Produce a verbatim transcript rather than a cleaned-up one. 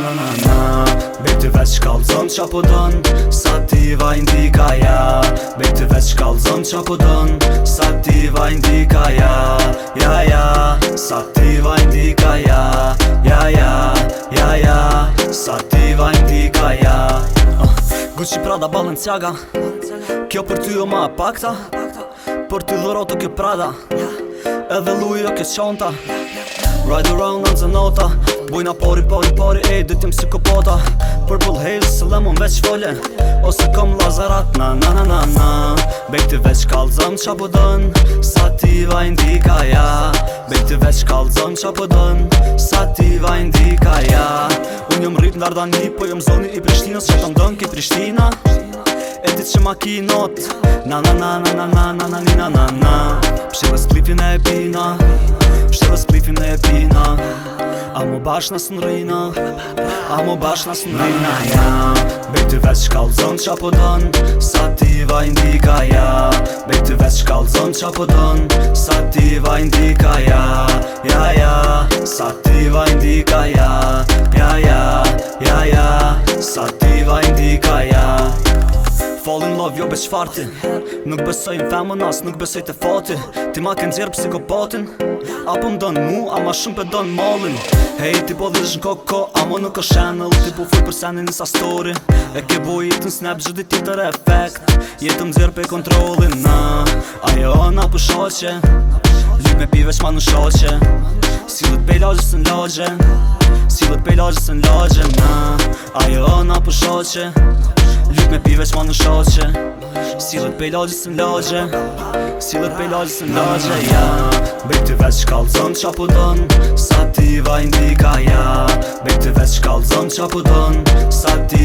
na na na Bejti veç kallzon qa po don Sa ti vaj ndika ja Bejti veç kallzon qa po don Sa ti vaj ndika ja Ja ja Sa ti vaj ndika ja Ja ja Ja ja Sa ti vaj ndika ja uh, Gucci, Prada, Balenciaga Kjo për ty o ma pakta Për ty dhoroto kjo Prada Edhe lujo kjo qonta Ride around on the nota Bujna pori, pori, pori, ej, dhe t'jem psikopata Purple haze, se lemon veç folje Ose kom lazarat, na na na na na Bejti veç kallzon qa po don Sa ti vaj ndika ja Bejti veç kallzon qa po don Sa ti vaj ndika ja Unë jom rrit n'Ardani, po jom zoni i Prishtinës Që të ndon ki Prishtina E dit që ma ki not Na na na na na na na na na na na Pshire s'klipin e pina Pshire s'klipin e pina A mu bash nas n'rina A mu bash nas n'rina ja Bejti veç kallzon qa po don Sa ti vaj ndika ja Bejti veç kallzon qa po don Sa ti vaj ndika ja Ja ja Sa ti vaj ndika ja Ja ja Ja ja Sa ti vaj ndika ja Fall in love, jo beq farti Nuk besoj në femën as, nuk besoj të fati Ti ma ke nxjerë psikopatin Apo m'don mu, ama shumë pe don mallin Hej, ti po dhish n'koko, ama nuk o channel Ti po fuj për senin nisa story E ke boj jetën snap, gjithi tjetër efekt Jetë m'zjerë pe kontrolin, na Ajo na pu shoqe Lyp me pive qma në shoqe Silët pe lagjës në lagje Silët pe lagjës në lagje, na Ajo na pu shoqe Lyp me pive qma në shoqe Silët pe lagjës në lagje Silët pe lagjës në lagje, ja Bejti veç kallzon qa po don Sa ti vaj ndika ja Bejti veç kallzon qa po don Sa ti